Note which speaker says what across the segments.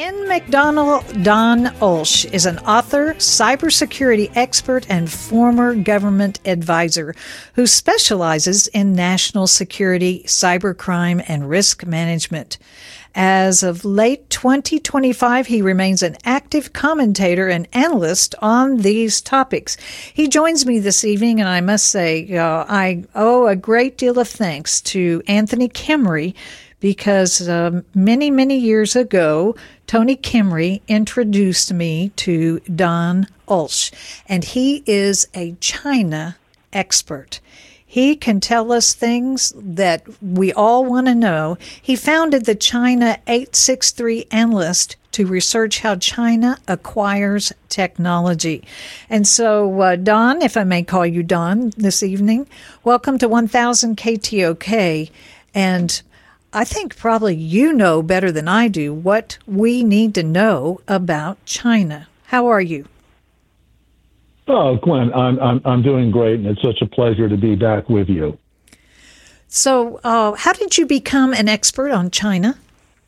Speaker 1: In McDonald, Don Olsch is an author, cybersecurity expert, and former government advisor who specializes in national security, cybercrime, and risk management. As of late 2025, he remains an active commentator and analyst on these topics. He joins me this evening, and I must say I owe a great deal of thanks to Anthony Kimry, because many, many years ago, Tony Kimry introduced me to Don Olsch, and he is a China expert. He can tell us things that we all want to know. He founded the China 863 Analyst to research how China acquires technology. And so, Don, if I may call you Don this evening, welcome to 1000 KTOK. And I think probably you know better than I do what we need to know about China. How are you?
Speaker 2: Oh, Gwen, I'm doing great, and it's such a pleasure to be back with you.
Speaker 1: So, how did you become an expert on China?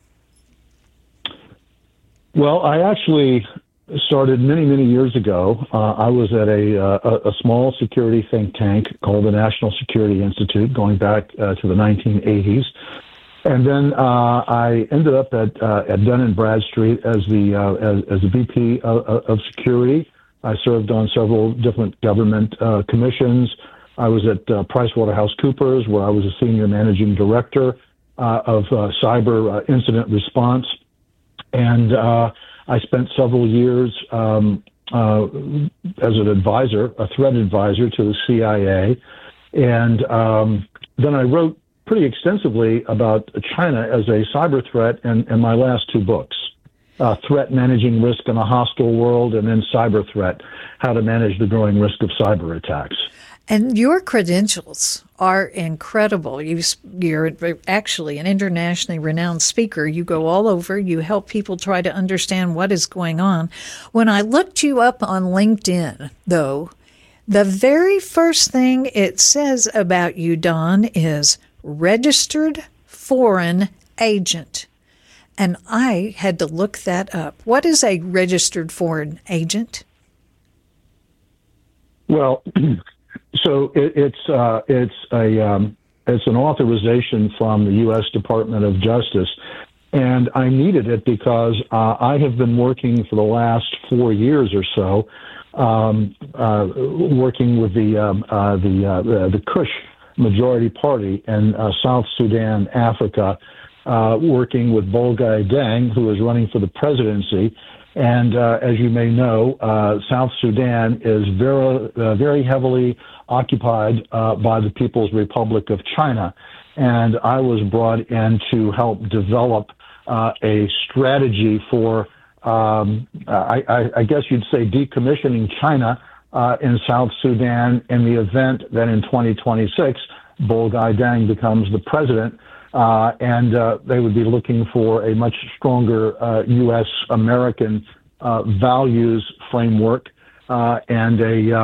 Speaker 2: Well, I actually started many, many years ago. I was at a small security think tank called the National Security Institute, going back to the 1980s. And then I ended up at Dun & Bradstreet as the VP of security. I served on several different government commissions. I was at PricewaterhouseCoopers, where I was a senior managing director of cyber incident response. And I spent several years as an advisor, a threat advisor to the CIA. And then I wrote pretty extensively about China as a cyber threat in my last two books. Threat Managing Risk in a Hostile World, and then Cyber Threat, How to Manage the Growing Risk of Cyber Attacks.
Speaker 1: And your credentials are incredible. You're actually an internationally renowned speaker. You go all over. You help people try to understand what is going on. When I looked you up on LinkedIn, though, the very first thing it says about you, Don, is registered foreign agent. And I had to look that up. What is a registered foreign agent? Well,
Speaker 2: so it's an authorization from the U.S. Department of Justice, and I needed it because I have been working for the last 4 years or so, working with the Kush majority party in South Sudan, Africa. Working with Bolgai Deng, who is running for the presidency. And as you may know, South Sudan is very heavily occupied by the People's Republic of China. And I was brought in to help develop a strategy for, I guess you'd say, decommissioning China in South Sudan in the event that in 2026, Bolgai Deng becomes the president. And they would be looking for a much stronger U.S.-American values framework, and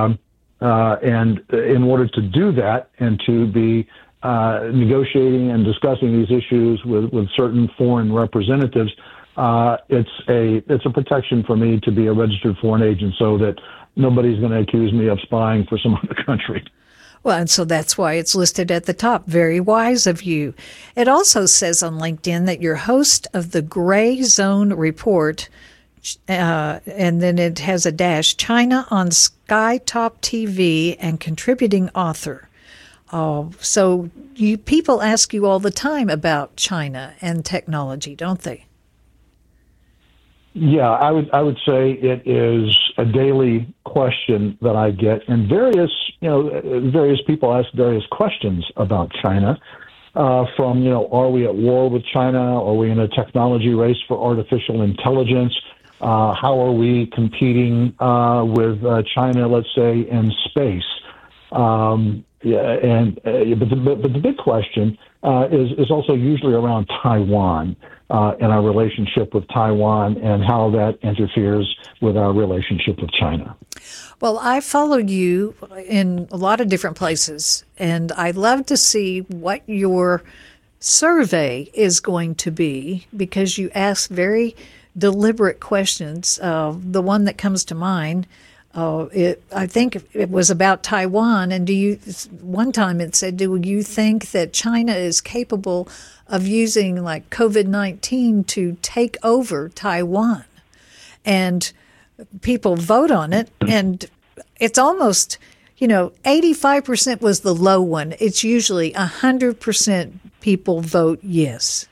Speaker 2: in order to do that and to be negotiating and discussing these issues with certain foreign representatives, it's a protection for me to be a registered foreign agent, so that nobody's going to accuse me of spying for some other country.
Speaker 1: Well, and so that's why it's listed at the top. Very wise of you. It also says on LinkedIn that you're host of the Gray Zone Report, and then it has a dash, China on Skytop TV, and contributing author. So people ask you all the time about China and technology, don't they?
Speaker 2: Yeah, I would say it is a daily question that I get, and various people ask various questions about China. From are we at war with China? Are we in a technology race for artificial intelligence? How are we competing with China, let's say, in space? But the big question is also usually around Taiwan. And our relationship with Taiwan and how that interferes with our relationship with China.
Speaker 1: Well, I followed you in a lot of different places, and I love to see what your survey is going to be, because you ask very deliberate questions. The one that comes to mind, I think it was about Taiwan. And one time it said, do you think that China is capable of using like COVID-19 to take over Taiwan? And people vote on it, and it's almost, 85% was the low one. It's usually 100% people vote yes.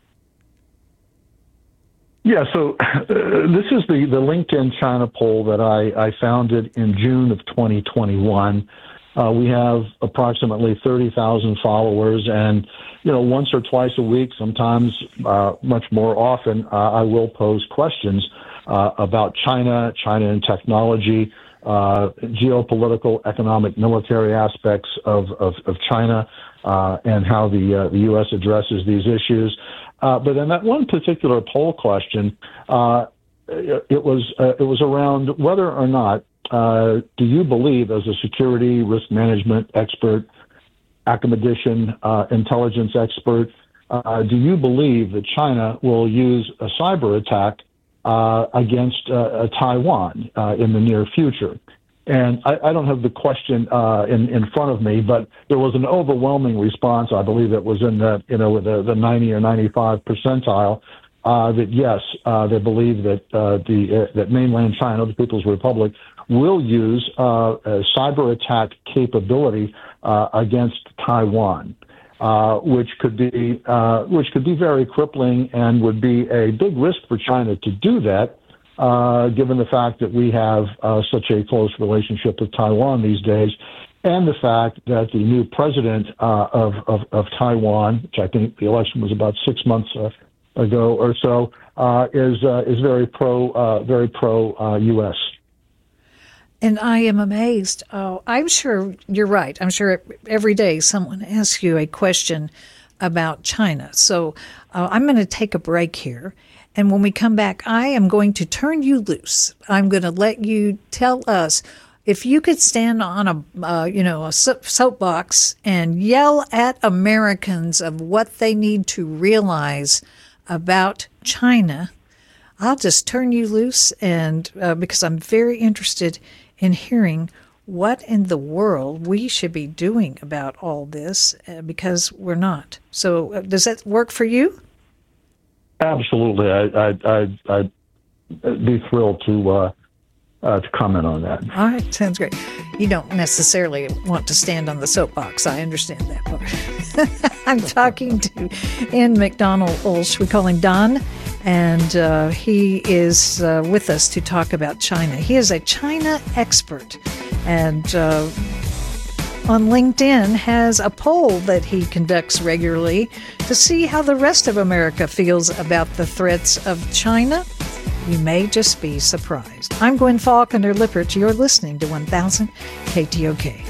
Speaker 2: Yeah, so this is the LinkedIn China poll that I founded in June of 2021. We have approximately 30,000 followers, and once or twice a week, sometimes much more often, I will pose questions about China and technology, geopolitical, economic, military aspects of China, and how the U.S. addresses these issues. But in that one particular poll question, it was around whether or not do you believe, as a security risk management expert, academician, intelligence expert, do you believe that China will use a cyber attack against Taiwan in the near future? And I don't have the question in front of me, but there was an overwhelming response. I believe it was in the the 90 or 95 percentile that yes, they believe that that mainland China, the People's Republic, will use a cyber attack capability against Taiwan, which could be very crippling and would be a big risk for China to do that. Given the fact that we have such a close relationship with Taiwan these days, and the fact that the new president of Taiwan, which I think the election was about 6 months ago or so, is very pro U.S.
Speaker 1: And I am amazed. I'm sure you're right. I'm sure every day someone asks you a question about China. So I'm going to take a break here. And when we come back, I am going to turn you loose. I'm going to let you tell us if you could stand on a soapbox and yell at Americans of what they need to realize about China. I'll just turn you loose, and because I'm very interested in hearing what in the world we should be doing about all this, because we're not. So does that work for you?
Speaker 2: Absolutely. I'd be thrilled to comment on that.
Speaker 1: All right. Sounds great. You don't necessarily want to stand on the soapbox. I understand that part. I'm talking to N. McDonald Olsch. We call him Don, and he is with us to talk about China. He is a China expert, and on LinkedIn has a poll that he conducts regularly to see how the rest of America feels about the threats of China. You may just be surprised. I'm Gwen Faulconer Lippert. You're listening to 1000 KTOK.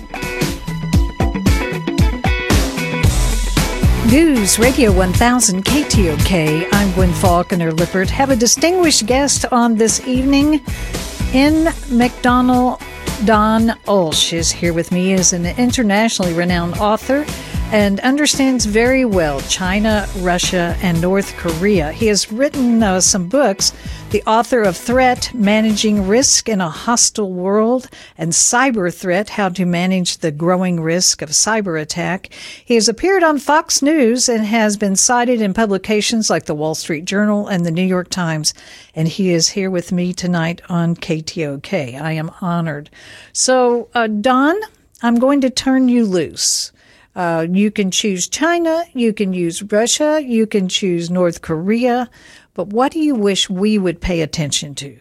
Speaker 1: News Radio 1000 KTOK. I'm Gwen Faulconer Lippert. Have a distinguished guest on this evening. N. McDonald Don Olsch is here with me. He is an internationally renowned author and understands very well China, Russia, and North Korea. He has written some books, the author of Threat, Managing Risk in a Hostile World, and Cyber Threat, How to Manage the Growing Risk of Cyber Attack. He has appeared on Fox News and has been cited in publications like the Wall Street Journal and the New York Times, and he is here with me tonight on KTOK. I am honored. So, Don, I'm going to turn you loose. You can choose China, you can use Russia, you can choose North Korea, but what do you wish we would pay attention to?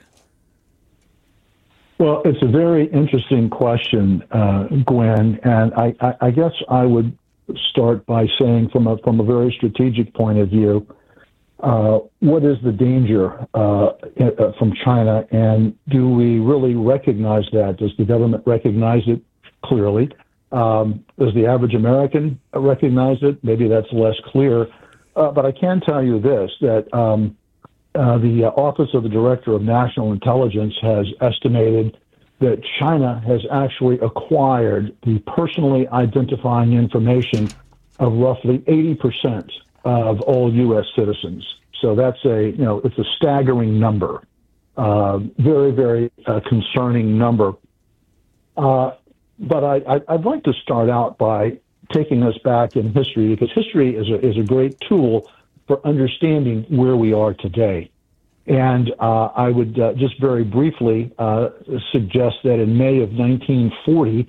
Speaker 2: Well, it's a very interesting question, Gwen, and I guess I would start by saying from a very strategic point of view, what is the danger from China, and do we really recognize that? Does the government recognize it clearly? Does the average American recognize it? Maybe that's less clear. But I can tell you this, that the Office of the Director of National Intelligence has estimated that China has actually acquired the personally identifying information of roughly 80% of all U.S. citizens. So that's it's a staggering number, very, very concerning number. But I'd like to start out by taking us back in history, because history is a great tool for understanding where we are today. And I would just very briefly suggest that in May of 1940,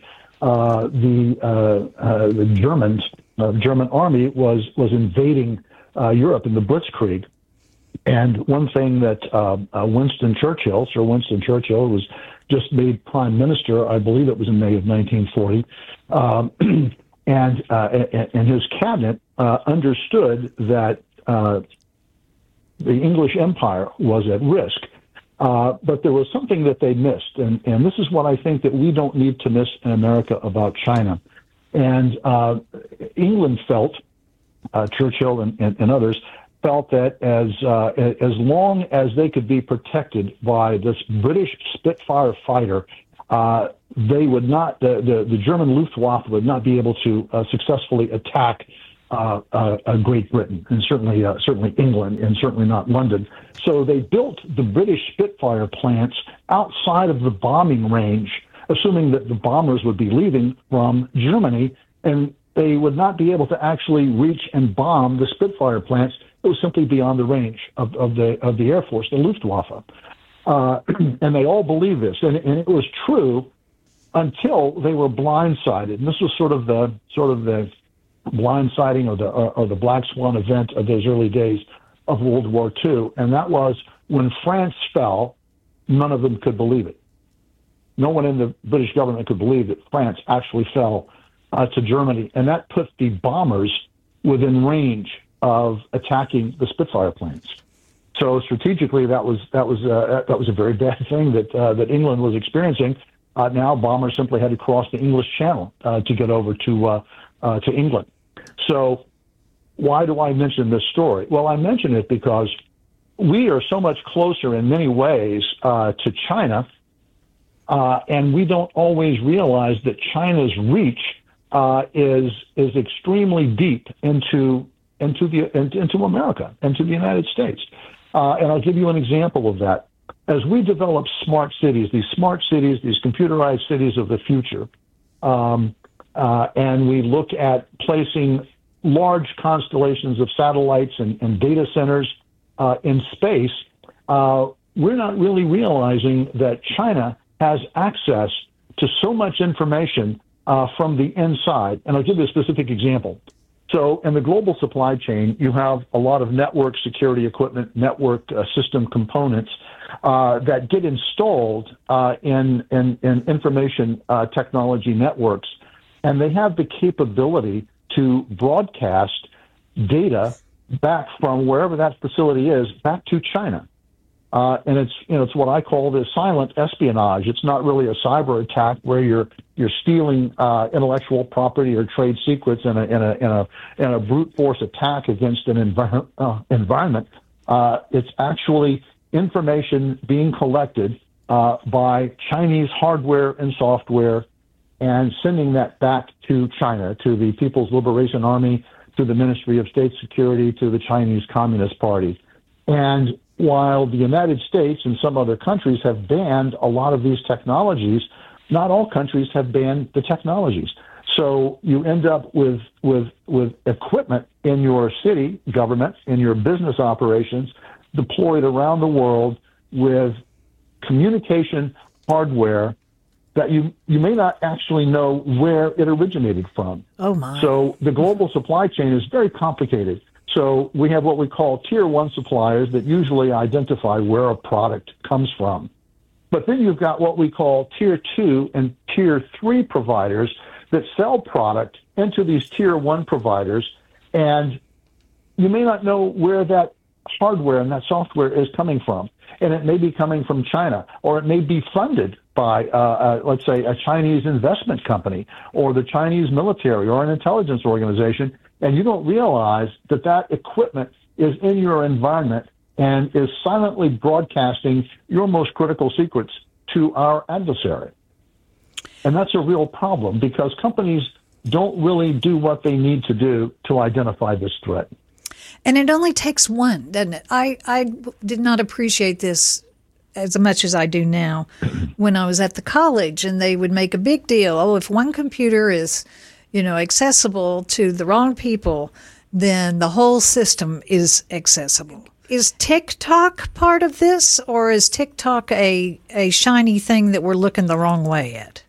Speaker 2: the German army was invading Europe in the Blitzkrieg. And one thing that Sir Winston Churchill, was just made prime minister, I believe it was in May of 1940, and his cabinet understood that the English Empire was at risk. But there was something that they missed, and this is what I think that we don't need to miss in America about China. And England felt, Churchill and others, felt that as long as they could be protected by this British Spitfire fighter, they would not, the German Luftwaffe would not be able to successfully attack Great Britain, and certainly England, and certainly not London. So they built the British Spitfire plants outside of the bombing range, assuming that the bombers would be leaving from Germany, and they would not be able to actually reach and bomb the Spitfire plants. It was simply beyond the range of the Air Force, the Luftwaffe. And they all believed this, and it was true until they were blindsided. And this was sort of the blindsiding or the black swan event of those early days of World War II, and that was when France fell. None of them could believe it. No one in the British government could believe that France actually fell to Germany, and that put the bombers within range of attacking the Spitfire planes. So strategically, that was a very bad thing that England was experiencing. Now bombers simply had to cross the English Channel to get over to England. So why do I mention this story? Well, I mention it because we are so much closer in many ways to China, and we don't always realize that China's reach is extremely deep into America, into the United States. And I'll give you an example of that. As we develop smart cities, these computerized cities of the future, and we look at placing large constellations of satellites and data centers in space, we're not really realizing that China has access to so much information from the inside. And I'll give you a specific example. So in the global supply chain, you have a lot of network security equipment, network system components that get installed in information technology networks, and they have the capability to broadcast data back from wherever that facility is back to China. And it's what I call the silent espionage. It's not really a cyber attack where you're stealing intellectual property or trade secrets in a brute force attack against an environment. It's actually information being collected by Chinese hardware and software, and sending that back to China, to the People's Liberation Army, to the Ministry of State Security, to the Chinese Communist Party. And while the United States and some other countries have banned a lot of these technologies, not all countries have banned the technologies. So you end up with equipment in your city government, in your business operations, deployed around the world with communication hardware that you may not actually know where it originated from.
Speaker 1: Oh, my.
Speaker 2: So the global supply chain is very complicated. So we have what we call tier one suppliers that usually identify where a product comes from. But then you've got what we call tier two and tier three providers that sell product into these tier one providers, and you may not know where that hardware and that software is coming from. And it may be coming from China, or it may be funded by, let's say, a Chinese investment company or the Chinese military or an intelligence organization, and you don't realize that that equipment is in your environment and is silently broadcasting your most critical secrets to our adversary. And that's a real problem because companies don't really do what they need to do to identify this threat.
Speaker 1: And it only takes one, doesn't it? I did not appreciate this as much as I do now when I was at the college, and they would make a big deal. Oh, if one computer is, accessible to the wrong people, then the whole system is accessible. Is TikTok part of this, or is TikTok a shiny thing that we're looking the wrong way at?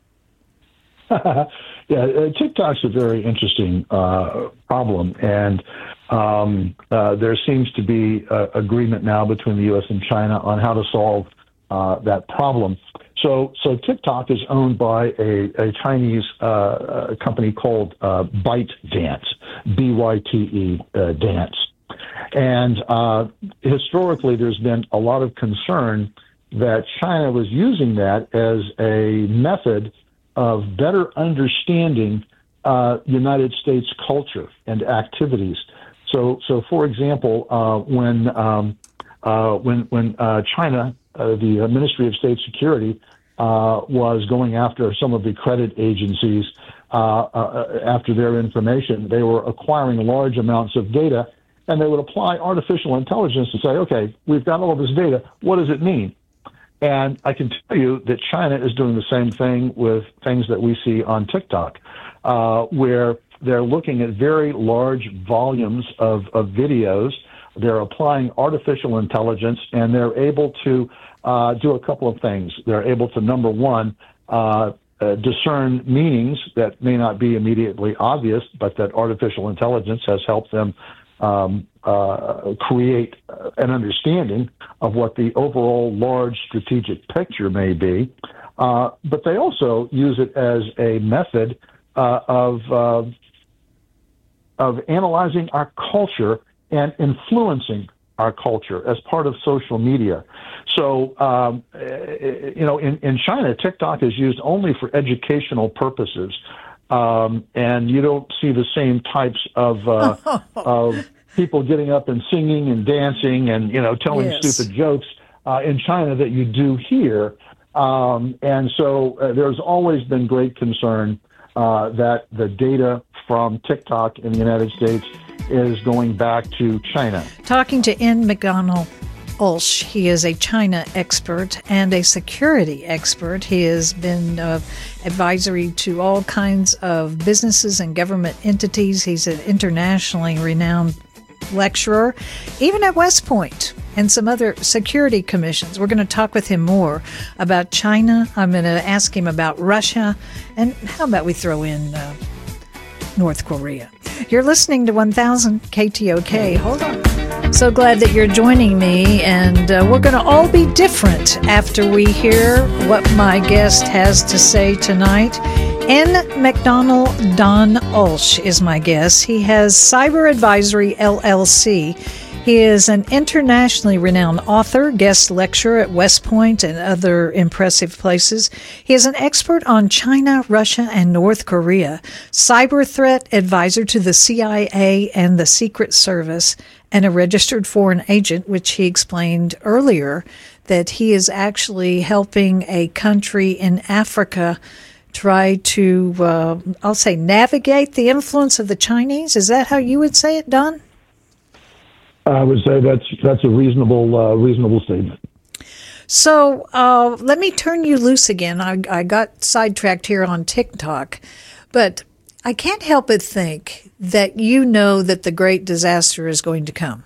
Speaker 2: Yeah, TikTok's a very interesting problem, and there seems to be agreement now between the U.S. and China on how to solve that problem. So TikTok is owned by a Chinese company called ByteDance, B-Y-T-E, Dance. And historically, there's been a lot of concern that China was using that as a method of better understanding United States culture and activities. So for example, when China, the Ministry of State Security, was going after some of the credit agencies after their information, they were acquiring large amounts of data, and they would apply artificial intelligence to say, okay, we've got all this data. What does it mean? And I can tell you that China is doing the same thing with things that we see on TikTok, where they're looking at very large volumes of videos. They're applying artificial intelligence, and they're able to do a couple of things. They're able to, number one, discern meanings that may not be immediately obvious, but that artificial intelligence has helped them create an understanding of what the overall large strategic picture may be. But they also use it as a method of analyzing our culture and influencing our culture as part of social media. So, in China, TikTok is used only for educational purposes. And you don't see the same types of people getting up and singing and dancing and, telling stupid jokes in China that you do here. And so there's always been great concern that the data from TikTok in the United States is going back to China.
Speaker 1: Talking to N. McDonald Olsch. He is a China expert and a security expert. He has been advisory to all kinds of businesses and government entities. He's an internationally renowned lecturer, even at West Point and some other security commissions. We're going to talk with him more about China. I'm going to ask him about Russia. And how about we throw in North Korea? You're listening to 1000 KTOK. Hold on. So glad that you're joining me, and we're going to all be different after we hear what my guest has to say tonight. N. McDonald Don Olsch is my guest. He has Cyber Advisory, LLC. He is an internationally renowned author, guest lecturer at West Point and other impressive places. He is an expert on China, Russia, and North Korea, cyber threat advisor to the CIA and the Secret Service, and a registered foreign agent, which he explained earlier that he is actually helping a country in Africa try to, I'll say, navigate the influence of the Chinese. Is that how you would say it, Don?
Speaker 2: I would say that's a reasonable statement.
Speaker 1: So let me turn you loose again. I got sidetracked here on TikTok, but I can't help but think that you know that the great disaster is going to come.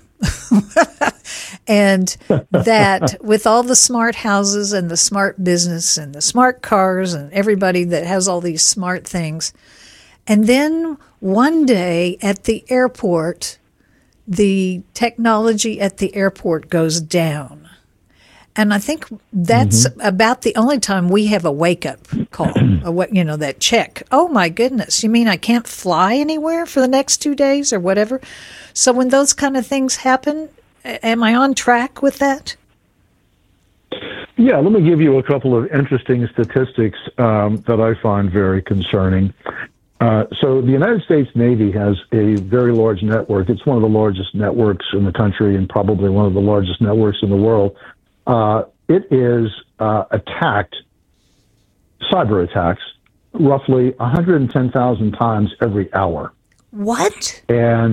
Speaker 1: And that with all the smart houses and the smart business and the smart cars and everybody that has all these smart things, and then one day at the airport, the technology at the airport goes down. And I think that's about the only time we have a wake-up call, that check. Oh, my goodness, you mean I can't fly anywhere for the next 2 days or whatever? So when those kind of things happen, am I on track with that?
Speaker 2: Yeah, let me give you a couple of interesting statistics that I find very concerning. So the United States Navy has a very large network. It's one of the largest networks in the country and probably one of the largest networks in the world. It is attacked, cyber attacks, roughly 110,000 times every hour.
Speaker 1: What?
Speaker 2: And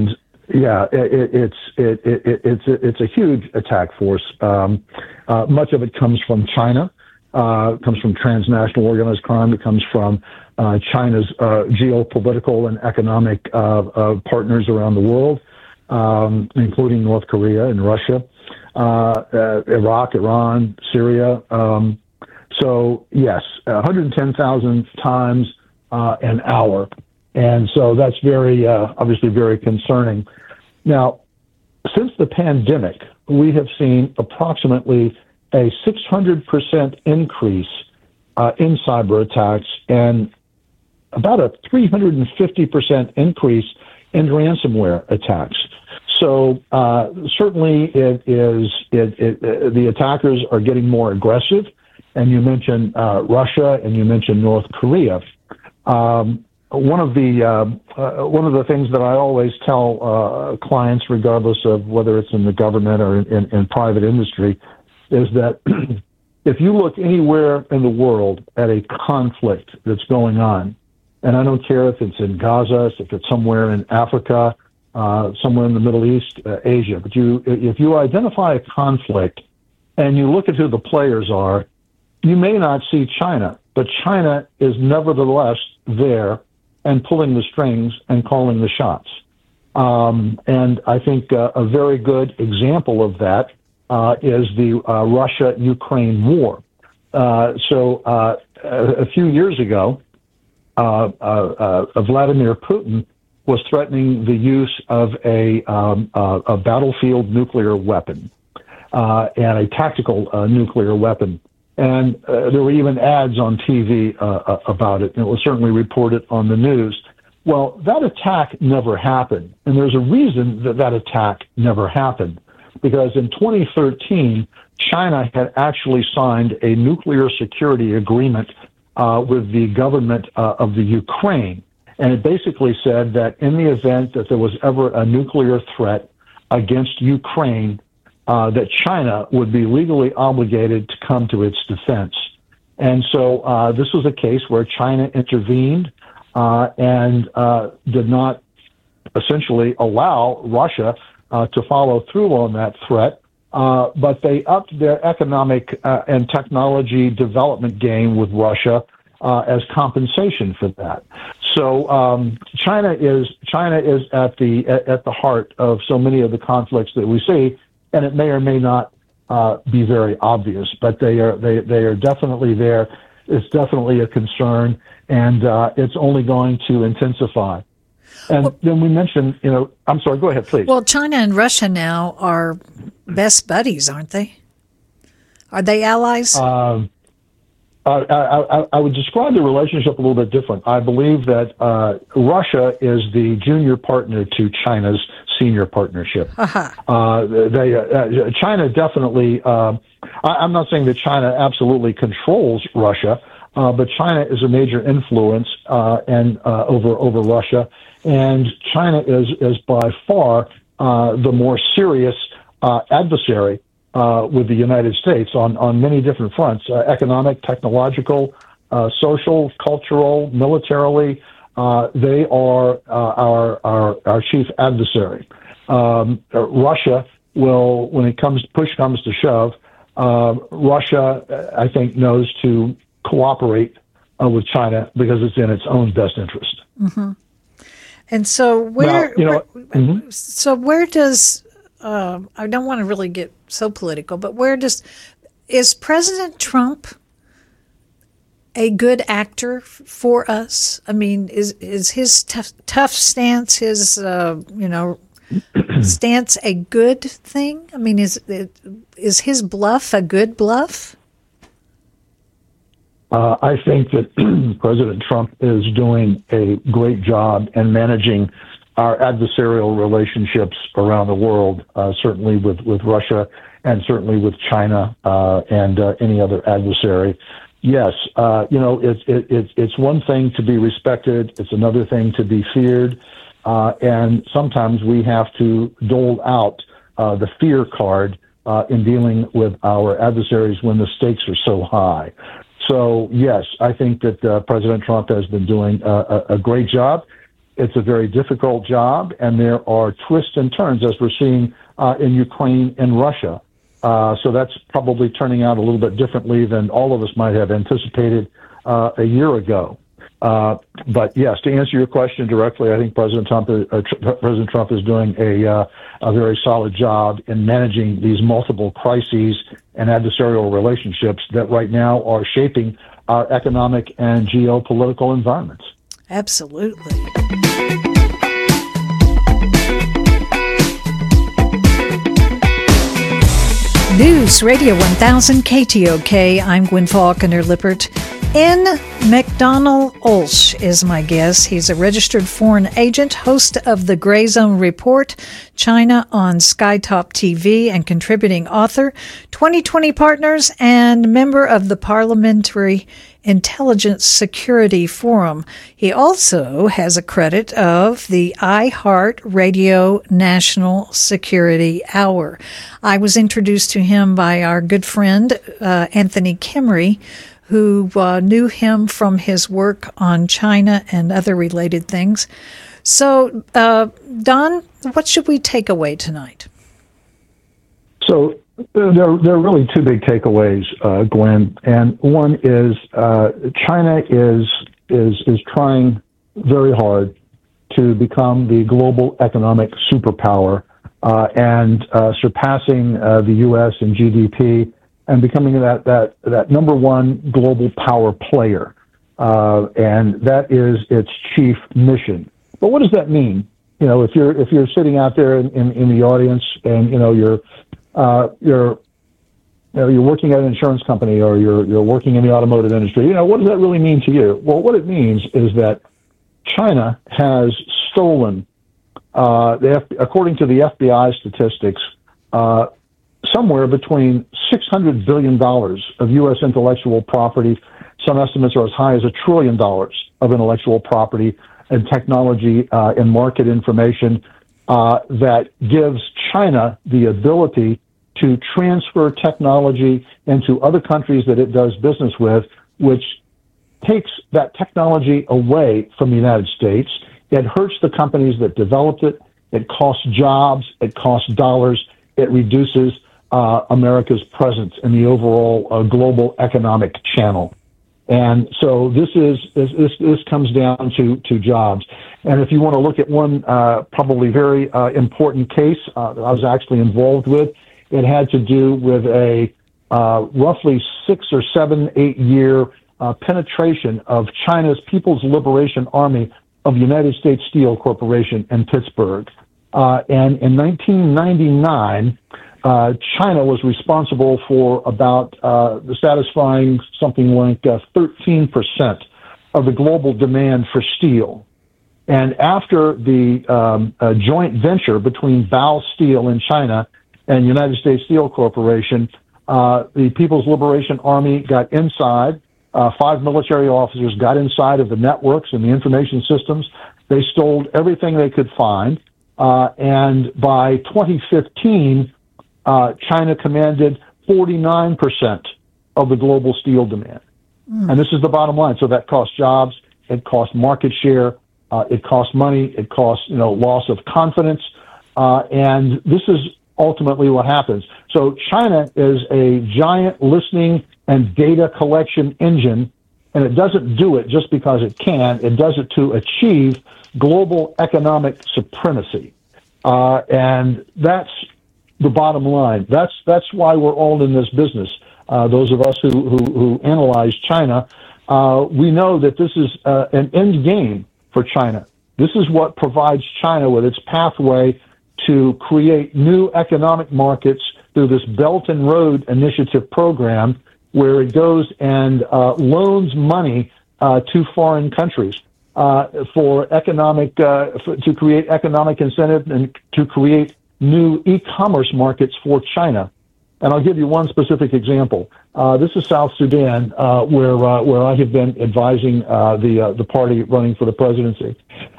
Speaker 2: Yeah, it's a huge attack force. Much of it comes from China, comes from transnational organized crime. It comes from China's geopolitical and economic partners around the world, including North Korea and Russia, Iraq, Iran, Syria. So yes, 110,000 times an hour. And so that's very, obviously very concerning. Now, since the pandemic, we have seen approximately a 600% increase in cyber attacks and about a 350% increase in ransomware attacks. So certainly the attackers are getting more aggressive. And you mentioned Russia and you mentioned North Korea. One of the things that I always tell clients, regardless of whether it's in the government or in private industry, is that if you look anywhere in the world at a conflict that's going on, and I don't care if it's in Gaza, if it's somewhere in Africa, somewhere in the Middle East, Asia, but if you identify a conflict and you look at who the players are, you may not see China, but China is nevertheless there and pulling the strings and calling the shots. And I think a very good example of that is the Russia-Ukraine war. So a few years ago, Vladimir Putin was threatening the use of a battlefield nuclear weapon and a tactical nuclear weapon. And there were even ads on TV about it, and it was certainly reported on the news. Well, that attack never happened, and there's a reason that attack never happened, because in 2013, China had actually signed a nuclear security agreement with the government of the Ukraine, and it basically said that in the event that there was ever a nuclear threat against Ukraine, that China would be legally obligated to come to its defense. And so this was a case where China intervened and did not essentially allow Russia to follow through on that threat, but they upped their economic and technology development game with Russia as compensation for that. So China is at the heart of so many of the conflicts that we see. And it may or may not be very obvious, but they are definitely there. It's definitely a concern, and it's only going to intensify. And then we mentioned, I'm sorry, go ahead, please.
Speaker 1: Well, China and Russia now are best buddies, aren't they? Are they allies?
Speaker 2: I would describe the relationship a little bit different. I believe that Russia is the junior partner to China's senior partnership. China definitely, I'm not saying that China absolutely controls Russia, but China is a major influence over Russia, and China is by far the more serious adversary with the United States on many different fronts: economic, technological, social, cultural, militarily. They are our chief adversary. Russia will, when push comes to shove, Russia, I think, knows to cooperate with China because it's in its own best interest.
Speaker 1: Mm-hmm. And so where does I don't want to really get so political, but is President Trump a good actor for us? I mean, is his tough stance, his stance a good thing? I mean, is his bluff a good bluff?
Speaker 2: I think that President Trump is doing a great job in managing our adversarial relationships around the world, certainly with Russia and certainly with China and any other adversary. Yes, it's one thing to be respected. It's another thing to be feared. And sometimes we have to dole out the fear card in dealing with our adversaries when the stakes are so high. So, yes, I think that President Trump has been doing a great job. It's a very difficult job, and there are twists and turns, as we're seeing in Ukraine and Russia. So that's probably turning out a little bit differently than all of us might have anticipated a year ago. But yes, to answer your question directly, I think President Trump is doing a very solid job in managing these multiple crises and adversarial relationships that right now are shaping our economic and geopolitical environments.
Speaker 1: Absolutely. News Radio 1000 KTOK. I'm Gwen Faulconer-Lippert. N. McDonald Olsch is my guest. He's a registered foreign agent, host of the Gray Zone Report, China on Skytop TV, and contributing author, 2020 Partners, and member of the Parliamentary Intelligence Security Forum. He also has a credit of the iHeart Radio National Security Hour. I was introduced to him by our good friend, Anthony Kimmery, who knew him from his work on China and other related things. So, Don, what should we take away tonight?
Speaker 2: So there are really two big takeaways, Gwen, and one is China is trying very hard to become the global economic superpower and surpassing the U.S. in GDP and becoming that number one global power player, and that is its chief mission. But what does that mean? You know, if you're sitting out there in the audience, and you're working at an insurance company, or you're working in the automotive industry, what does that really mean to you? Well, what it means is that China has stolen, according to the FBI statistics, somewhere between $600 billion of U.S. intellectual property. Some estimates are as high as $1 trillion of intellectual property and technology and market information that gives China the ability to transfer technology into other countries that it does business with, which takes that technology away from the United States. It hurts the companies that developed it. It costs jobs. It costs dollars. It reduces America's presence in the overall global economic channel. And so this comes down to jobs. And if you want to look at one probably very important case that I was actually involved with, it had to do with a roughly 6 or 7, 8 year penetration of China's People's Liberation Army of United States Steel Corporation in Pittsburgh. And in 1999, China was responsible for about satisfying something like 13% of the global demand for steel. And after the joint venture between Bao Steel in China and United States Steel Corporation, the People's Liberation Army got inside. 5 military officers got inside of the networks and the information systems. They stole everything they could find. And by 2015, China commanded 49% of the global steel demand. And this is the bottom line. So that costs jobs, it costs market share, it costs money, it costs, loss of confidence. And this is ultimately what happens. So China is a giant listening and data collection engine, and it doesn't do it just because it can. It does it to achieve global economic supremacy. And that's the bottom line. That's why we're all in this business. Those of us who analyze China, we know that this is an end game for China. This is what provides China with its pathway to create new economic markets through this Belt and Road Initiative program, where it goes and loans money to foreign countries for economic to create economic incentive and to create new e-commerce markets for China. And I'll give you one specific example. This is South Sudan, where I have been advising the party running for the presidency.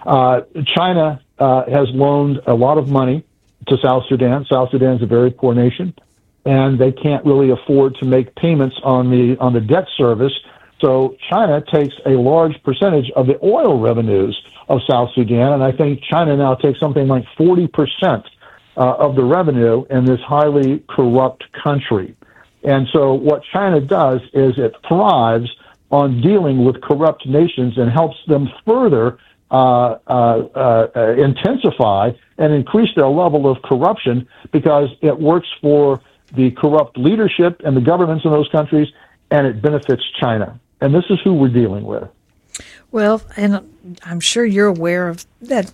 Speaker 2: China has loaned a lot of money to South Sudan. South Sudan is a very poor nation, and they can't really afford to make payments on the debt service. So China takes a large percentage of the oil revenues of South Sudan, and I think China now takes something like 40% of the revenue in this highly corrupt country. And so what China does is it thrives on dealing with corrupt nations and helps them further intensify and increase their level of corruption because it works for the corrupt leadership and the governments in those countries, and it benefits China. And this is who we're dealing with.
Speaker 1: Well, and I'm sure you're aware of that.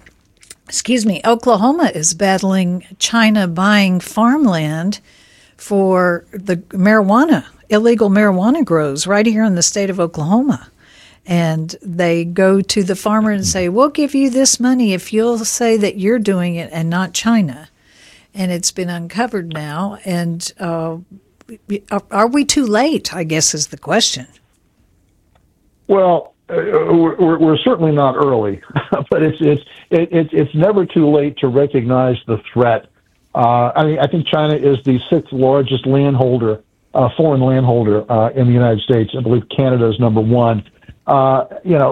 Speaker 1: Oklahoma is battling China buying farmland for the illegal marijuana grows right here in the state of Oklahoma. And they go to the farmer and say, we'll give you this money if you'll say that you're doing it and not China. And it's been uncovered now. And are we too late, I guess, is the question.
Speaker 2: Well, we're certainly not early, but it's never too late to recognize the threat. I think China is the sixth largest landholder, foreign landholder in the United States. I believe Canada is number one. How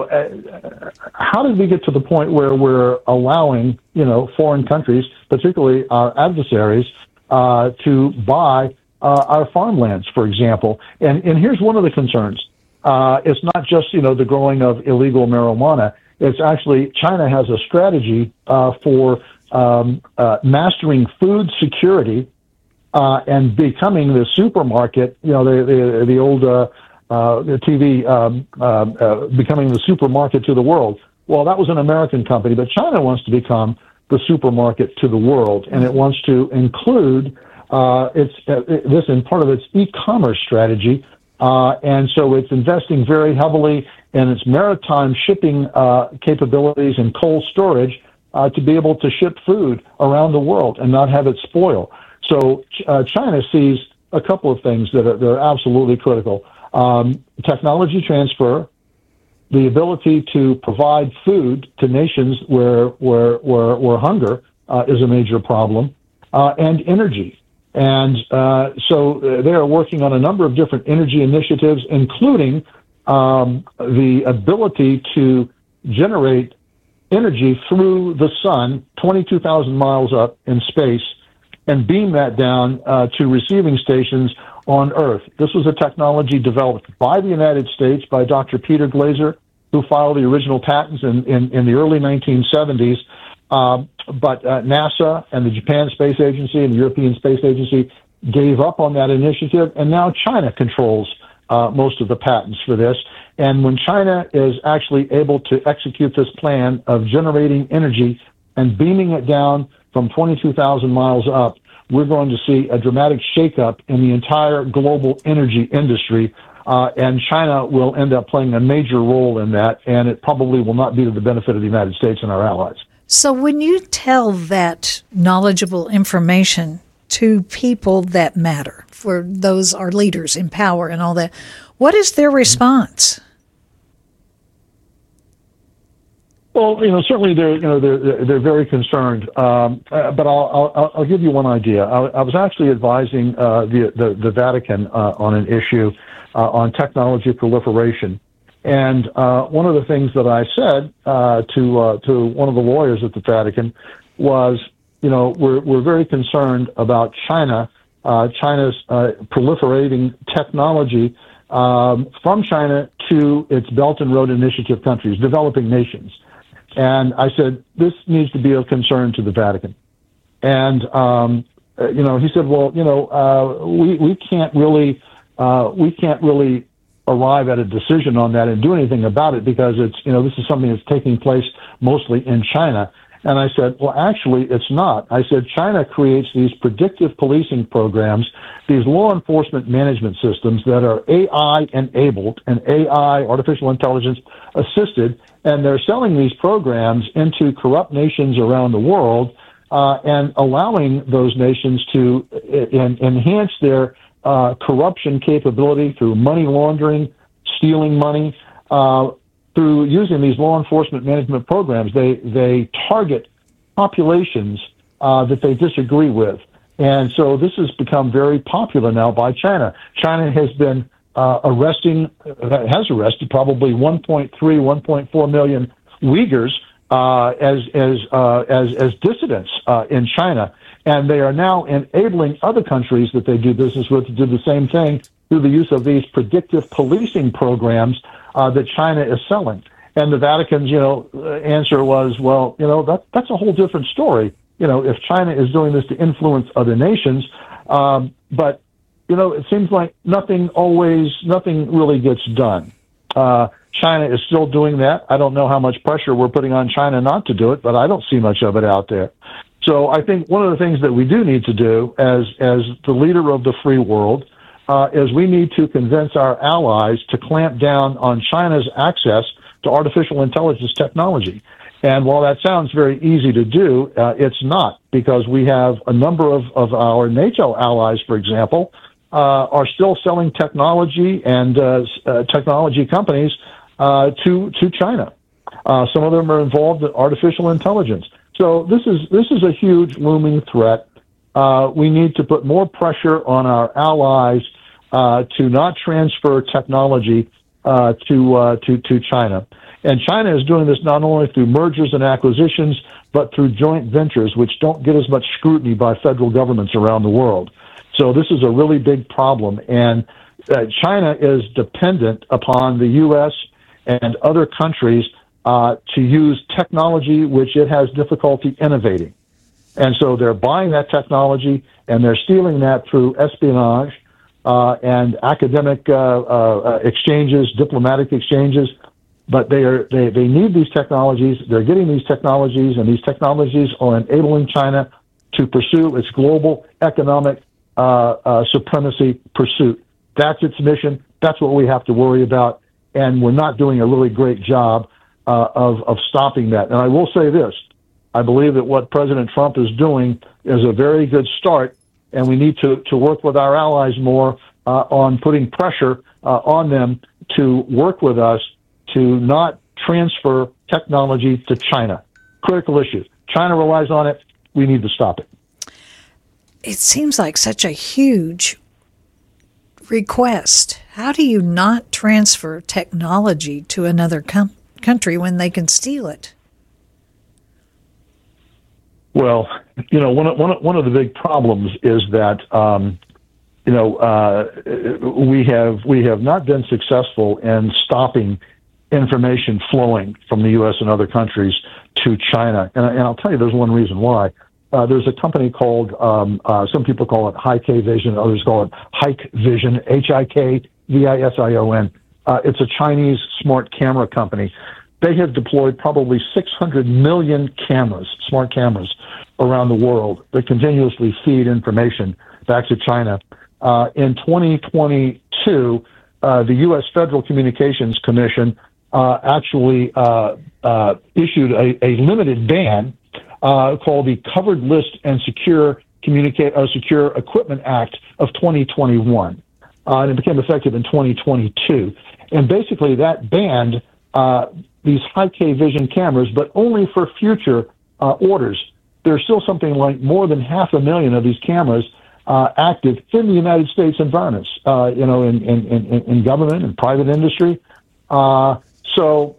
Speaker 2: did we get to the point where we're allowing foreign countries, particularly our adversaries, to buy our farmlands, for example? And here's one of the concerns. It's not just, the growing of illegal marijuana. It's actually China has a strategy for mastering food security and becoming the supermarket, the old TV, becoming the supermarket to the world. Well, that was an American company, but China wants to become the supermarket to the world, and it wants to include this in part of its e-commerce strategy. And so it's investing very heavily in its maritime shipping capabilities and cold storage to be able to ship food around the world and not have it spoil. So China sees a couple of things that are absolutely critical. Technology transfer, the ability to provide food to nations where hunger is a major problem, and energy. And so they are working on a number of different energy initiatives, including the ability to generate energy through the sun, 22,000 miles up in space, and beam that down to receiving stations on Earth. This was a technology developed by the United States, by Dr. Peter Glaser, who filed the original patents in the early 1970s. But NASA and the Japan Space Agency and the European Space Agency gave up on that initiative, and now China controls most of the patents for this. And when China is actually able to execute this plan of generating energy and beaming it down from 22,000 miles up, we're going to see a dramatic shakeup in the entire global energy industry. And China will end up playing a major role in that, and it probably will not be to the benefit of the United States and our allies.
Speaker 1: So when you tell that knowledgeable information to people that matter, for those are leaders in power and all that, what is their response?
Speaker 2: Well, certainly they're very concerned. But I'll give you one idea. I was actually advising the Vatican on an issue on technology proliferation. And one of the things that I said to one of the lawyers at the Vatican was, we're very concerned about China's proliferating technology from China to its Belt and Road Initiative countries, developing nations. And I said, this needs to be of concern to the Vatican. And he said, well, we can't really arrive at a decision on that and do anything about it because it's, this is something that's taking place mostly in China. And I said, well, actually, it's not. I said, China creates these predictive policing programs, these law enforcement management systems that are AI-enabled and AI, artificial intelligence, assisted, and they're selling these programs into corrupt nations around the world and allowing those nations to enhance their corruption capability through money laundering, stealing money, through using these law enforcement management programs. They target populations that they disagree with. And so this has become very popular now by China. China has been has arrested probably 1.4 million Uyghurs as dissidents in China, and they are now enabling other countries that they do business with to do the same thing through the use of these predictive policing programs that China is selling. And the Vatican's, answer was, well, that's a whole different story. If China is doing this to influence other nations, but it seems like nothing really gets done. China is still doing that. I don't know how much pressure we're putting on China not to do it, but I don't see much of it out there. So I think one of the things that we do need to do as the leader of the free world is we need to convince our allies to clamp down on China's access to artificial intelligence technology. And while that sounds very easy to do, it's not, because we have a number of our NATO allies, for example, are still selling technology and technology companies to China. Some of them are involved in artificial intelligence. So this is a huge looming threat. We need to put more pressure on our allies to not transfer technology to China. And China is doing this not only through mergers and acquisitions, but through joint ventures, which don't get as much scrutiny by federal governments around the world. So this is a really big problem. And China is dependent upon the U.S. and other countries to use technology which it has difficulty innovating. And so they're buying that technology, and they're stealing that through espionage and academic exchanges, diplomatic exchanges. But they need these technologies. They're getting these technologies, and these technologies are enabling China to pursue its global economic supremacy pursuit. That's its mission. That's what we have to worry about, and we're not doing a really great job of stopping that. And I will say this. I believe that what President Trump is doing is a very good start, and we need to work with our allies more on putting pressure on them to work with us to not transfer technology to China. Critical issue. China relies on it. We need to stop it.
Speaker 1: It seems like such a huge request. How do you not transfer technology to another country when they can steal it?
Speaker 2: Well, one of the big problems is that we have not been successful in stopping information flowing from the U.S. and other countries to China, and I'll tell you, there's one reason why. There's a company called some people call it Hikvision, others call it Hikvision, Hikvision. It's a Chinese smart camera company. They have deployed probably 600 million cameras, smart cameras, around the world that continuously feed information back to China. In 2022, the U.S. Federal Communications Commission actually issued a limited ban called the Covered List and Secure Equipment Act of 2021. And it became effective in 2022. And basically that banned these Hikvision cameras, but only for future orders. There's still something like more than 500,000 of these cameras active in the United States environments, in government and private industry. So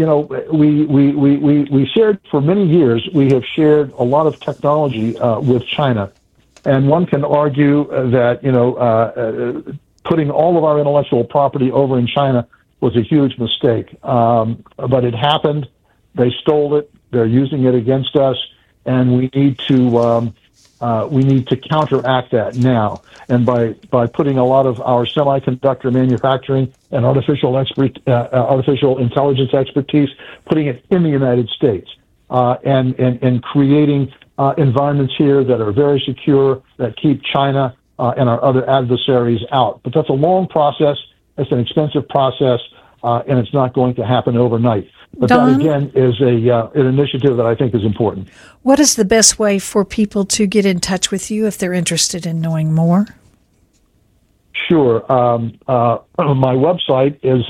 Speaker 2: we shared for many years. We have shared a lot of technology with China, and one can argue that putting all of our intellectual property over in China was a huge mistake. But it happened. They stole it. They're using it against us, and we need to counteract that now. And by putting a lot of our semiconductor manufacturing and artificial intelligence expertise, putting it in the United States, and creating environments here that are very secure, that keep China and our other adversaries out. But that's a long process. It's an expensive process, and it's not going to happen overnight. But
Speaker 1: Don,
Speaker 2: that, again, is an initiative that I think is important.
Speaker 1: What is the best way for people to get in touch with you if they're interested in knowing more?
Speaker 2: Sure. My website is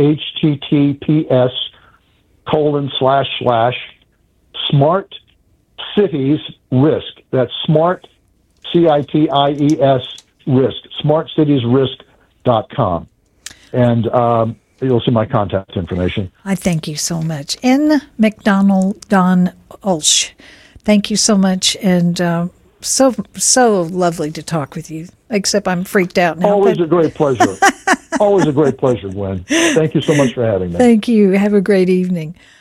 Speaker 2: https://Smart Cities Risk. That's Smart, CITIES Risk, smartcitiesrisk.com. And you'll see my contact information.
Speaker 1: I thank you so much. N. McDonald Don Ulsh. Thank you so much, and so lovely to talk with you. Except I'm freaked out now.
Speaker 2: Always a great pleasure. Always a great pleasure, Gwen. Thank you so much for having me.
Speaker 1: Thank you. Have a great evening.